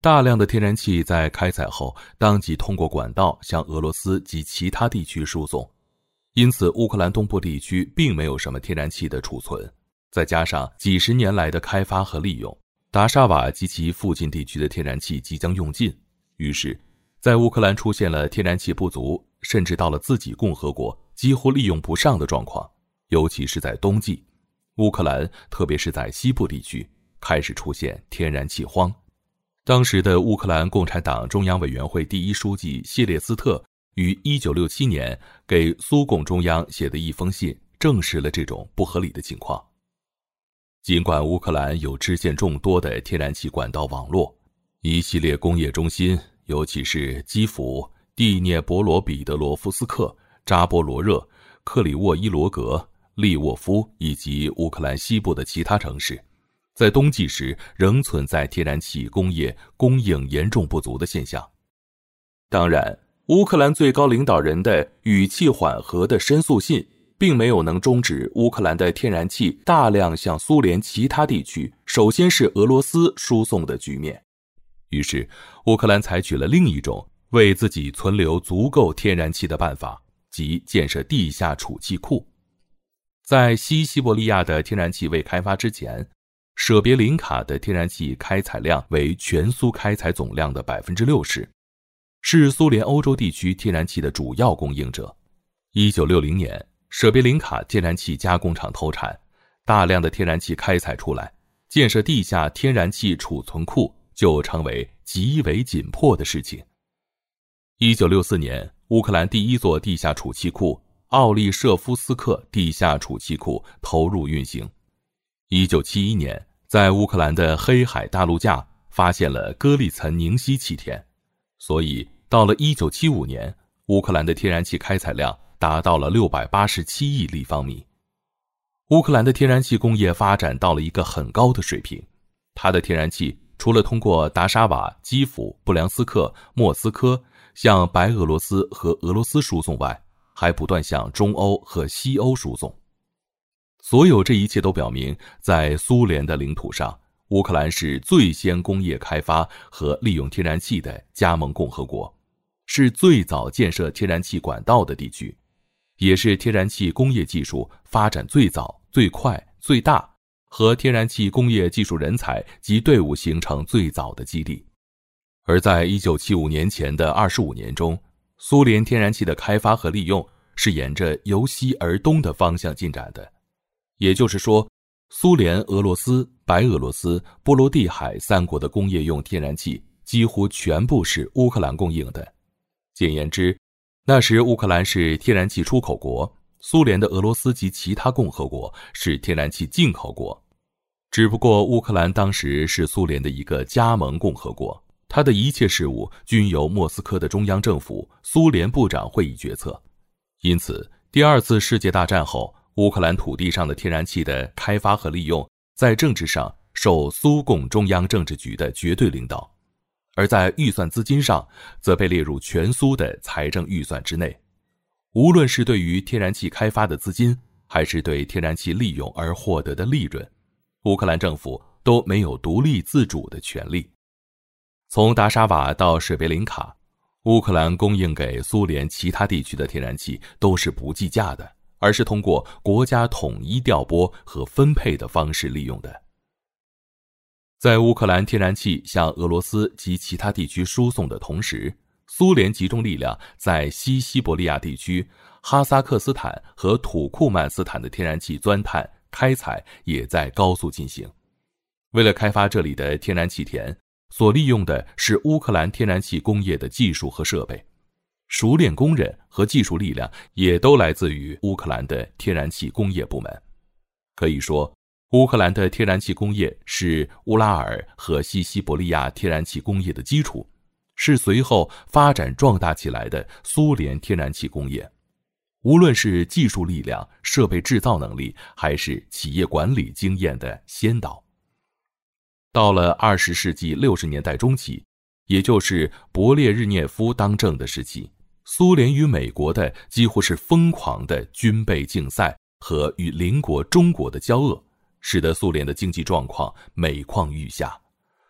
大量的天然气在开采后当即通过管道向俄罗斯及其他地区输送，因此乌克兰东部地区并没有什么天然气的储存。再加上几十年来的开发和利用，达沙瓦及其附近地区的天然气即将用尽，于是在乌克兰出现了天然气不足，甚至到了自己共和国几乎利用不上的状况。尤其是在冬季，乌克兰特别是在西部地区开始出现天然气荒。当时的乌克兰共产党中央委员会第一书记谢列斯特于1967年给苏共中央写的一封信证实了这种不合理的情况。尽管乌克兰有支线众多的天然气管道网络，一系列工业中心，尤其是基辅、蒂涅博罗彼得罗夫斯克、扎波罗热、克里沃伊罗格、利沃夫以及乌克兰西部的其他城市，在冬季时仍存在天然气工业供应严重不足的现象。当然，乌克兰最高领导人的语气缓和的申诉信并没有能终止乌克兰的天然气大量向苏联其他地区，首先是俄罗斯输送的局面。于是乌克兰采取了另一种为自己存留足够天然气的办法，即建设地下储气库。在西西伯利亚的天然气未开发之前，舍别林卡的天然气开采量为全苏开采总量的 60%， 是苏联欧洲地区天然气的主要供应者。1960年舍别林卡天然气加工厂投产，大量的天然气开采出来，建设地下天然气储存库就成为极为紧迫的事情。1964年，乌克兰第一座地下储气库奥利舍夫斯克地下储气库投入运行。1971年，在乌克兰的黑海大陆架发现了戈利岑宁西气田，所以到了1975年，乌克兰的天然气开采量达到了687亿立方米。乌克兰的天然气工业发展到了一个很高的水平，它的天然气除了通过达沙瓦、基辅、布良斯克、莫斯科向白俄罗斯和俄罗斯输送外，还不断向中欧和西欧输送。所有这一切都表明，在苏联的领土上，乌克兰是最先工业开发和利用天然气的加盟共和国，是最早建设天然气管道的地区，也是天然气工业技术发展最早、最快、最大，和天然气工业技术人才及队伍形成最早的基地。而在1975年前的25年中，苏联天然气的开发和利用是沿着由西而东的方向进展的。也就是说，苏联、俄罗斯、白俄罗斯、波罗的海三国的工业用天然气几乎全部是乌克兰供应的。简言之，那时乌克兰是天然气出口国，苏联的俄罗斯及其他共和国是天然气进口国。只不过乌克兰当时是苏联的一个加盟共和国，它的一切事务均由莫斯科的中央政府、苏联部长会议决策。因此，第二次世界大战后，乌克兰土地上的天然气的开发和利用，在政治上受苏共中央政治局的绝对领导，而在预算资金上，则被列入全苏的财政预算之内。无论是对于天然气开发的资金，还是对天然气利用而获得的利润，乌克兰政府都没有独立自主的权利。从达沙瓦到舍别林卡，乌克兰供应给苏联其他地区的天然气都是不计价的，而是通过国家统一调拨和分配的方式利用的。在乌克兰天然气向俄罗斯及其他地区输送的同时，苏联集中力量在西西伯利亚地区、哈萨克斯坦和土库曼斯坦的天然气钻探、开采也在高速进行。为了开发这里的天然气田，所利用的是乌克兰天然气工业的技术和设备，熟练工人和技术力量也都来自于乌克兰的天然气工业部门。可以说，乌克兰的天然气工业是乌拉尔和西西伯利亚天然气工业的基础，是随后发展壮大起来的苏联天然气工业。无论是技术力量、设备制造能力，还是企业管理经验的先导。到了20世纪60年代中期，也就是勃列日涅夫当政的时期，苏联与美国的几乎是疯狂的军备竞赛和与邻国中国的交恶，使得苏联的经济状况每况愈下。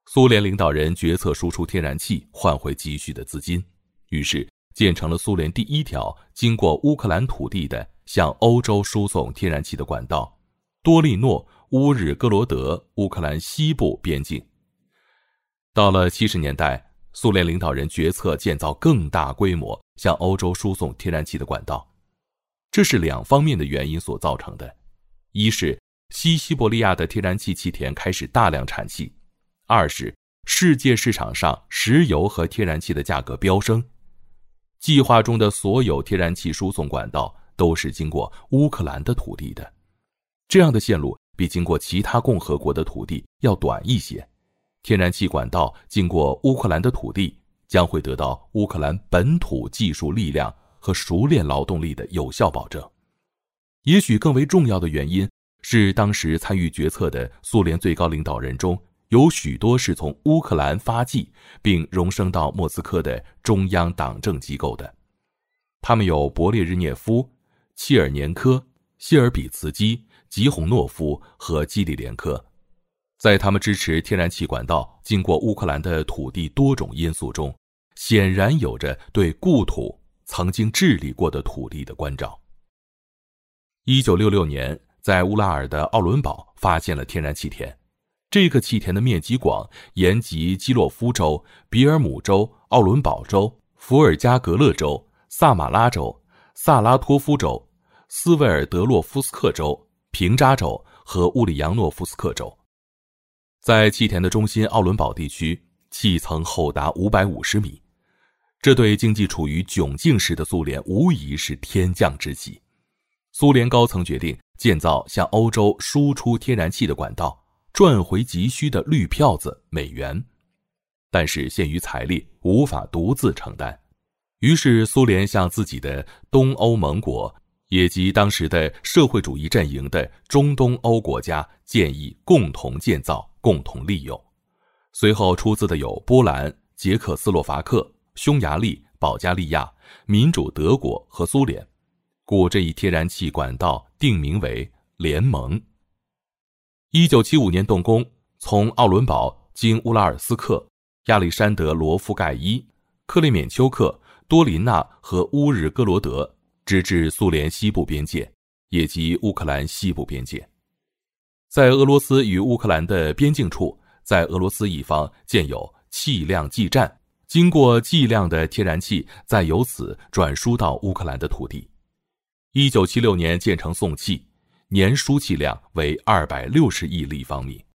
苏联领导人决策输出天然气换回急需的资金，于是建成了苏联第一条经过乌克兰土地的向欧洲输送天然气的管道——多利诺乌日戈罗德乌克兰西部边境。到了70年代，苏联领导人决策建造更大规模向欧洲输送天然气的管道，这是2方面的原因所造成的：一是西西伯利亚的天然气气田开始大量产气；二是世界市场上石油和天然气的价格飙升。计划中的所有天然气输送管道都是经过乌克兰的土地的，这样的线路比经过其他共和国的土地要短一些。天然气管道经过乌克兰的土地，将会得到乌克兰本土技术力量和熟练劳动力的有效保证。也许更为重要的原因是，当时参与决策的苏联最高领导人中，有许多是从乌克兰发迹并荣升到莫斯科的中央党政机构的。他们有勃列日涅夫、切尔年科、谢尔比茨基、吉洪诺夫和基里连科。在他们支持天然气管道经过乌克兰的土地多种因素中，显然有着对故土曾经治理过的土地的关照。1966年，在乌拉尔的奥伦堡发现了天然气田，这个气田的面积广，延及基洛夫州、比尔姆州、奥伦堡州、伏尔加格勒州、萨马拉州、萨拉托夫州、斯维尔德洛夫斯克州、平扎州和乌里扬诺夫斯克州。在气田的中心奥伦堡地区，气层厚达550米，这对经济处于窘境时的苏联无疑是天降之喜。苏联高层决定建造向欧洲输出天然气的管道，赚回急需的绿票子美元，但是限于财力，无法独自承担。于是苏联向自己的东欧盟国，也即当时的社会主义阵营的中东欧国家建议共同建造、共同利用。随后出资的有波兰、捷克斯洛伐克、匈牙利、保加利亚、民主德国和苏联，故这一天然气管道定名为联盟。1975年动工，从奥伦堡经乌拉尔斯克、亚历山德罗夫盖伊、克列缅丘克、多林纳和乌日戈罗德，直至苏联西部边界，也即乌克兰西部边界。在俄罗斯与乌克兰的边境处，在俄罗斯一方建有气量计站，经过计量的天然气再由此转输到乌克兰的土地。1976年建成送气，年输气量为260亿立方米。